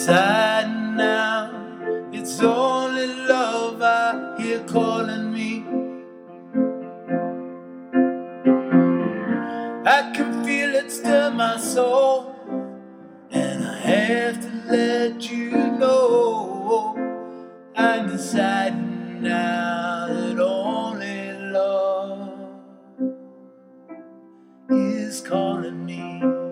deciding now it's only love I hear calling me. I can feel it stir my soul, and I have to let you know I'm deciding now that only love is calling me.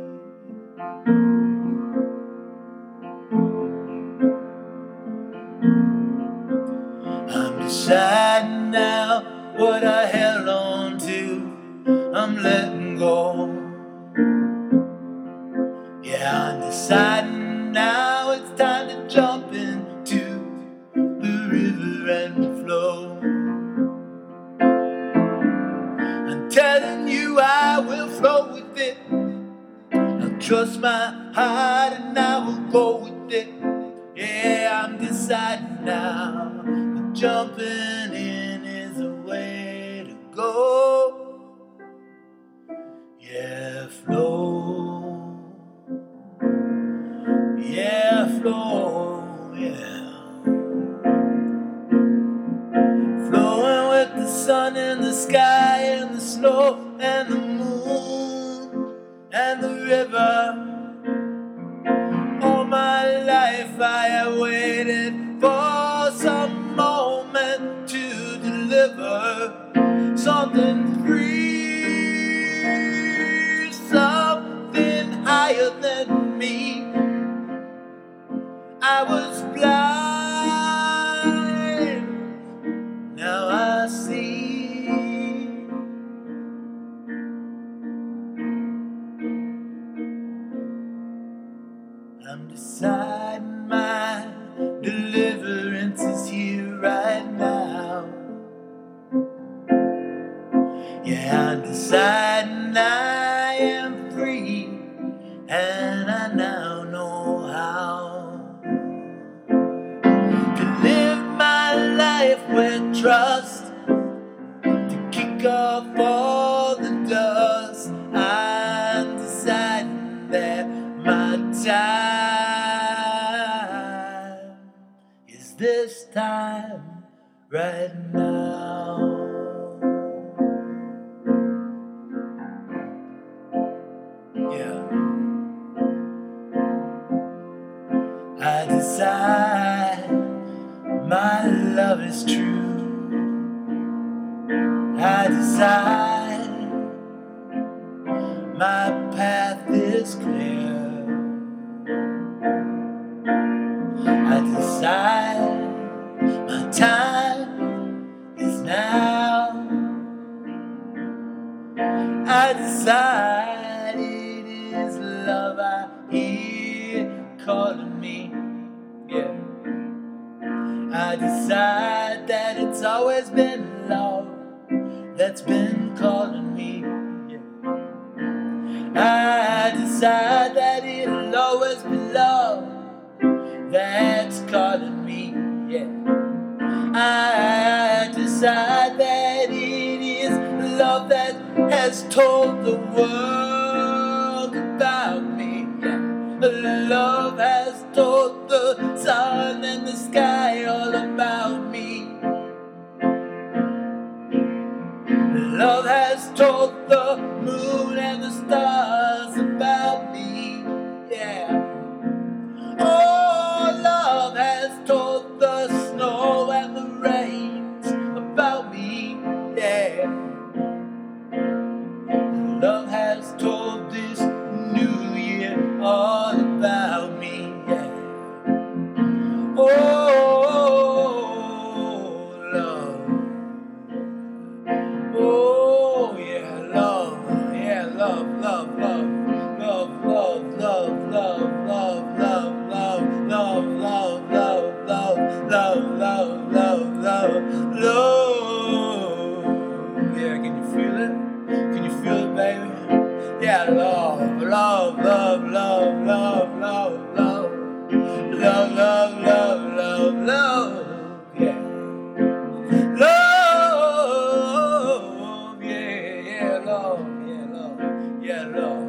I'm deciding now what I held on to, I'm letting go. Yeah, I'm deciding now it's time to jump into the river and flow. I'm telling you I will flow with it. I'll trust my heart and I will go with it. Yeah, I'm deciding now that jumping in is a way to go. Yeah, flow. Yeah, flow, yeah. Flowing with the sun and the sky and the snow and the moon and the river. All my life I have waited for some moment to deliver something free, something higher than me. I was blind, now I see. I'm deciding my deliverance is here right now. Yeah, I'm deciding I am free, and I now know how to live my life with trust, to kick off all the dust. I'm deciding that my time is this time right now. Yeah, I decide my love is true. I decide my path is clear. I decide my time is now. I decide it is love I hear calling me. Yeah. I decide that it's always been love that's been calling me. Yeah. I decide that it'll always be love that's calling me. Yeah. I decide that it is love that has told the world about me. Yeah. Love has told the sun and the sky all about me. Love has told the moon and the stars about me. Yeah. Oh, love has told the snow and the rains about me. Yeah. Love has told this new year all about me. Yeah. Oh, love. Oh, yeah, love. Yeah, love, love, love. Love, love, love, love, love, love, love, love, love, love, love, love, love, love, love, love. Yeah, can you feel it? Can you feel it, baby? Yeah, love, love, love, love, love, love, love, love, love, love, love, love. Yeah, love. Yeah, yeah, love, yeah, love, yeah, love.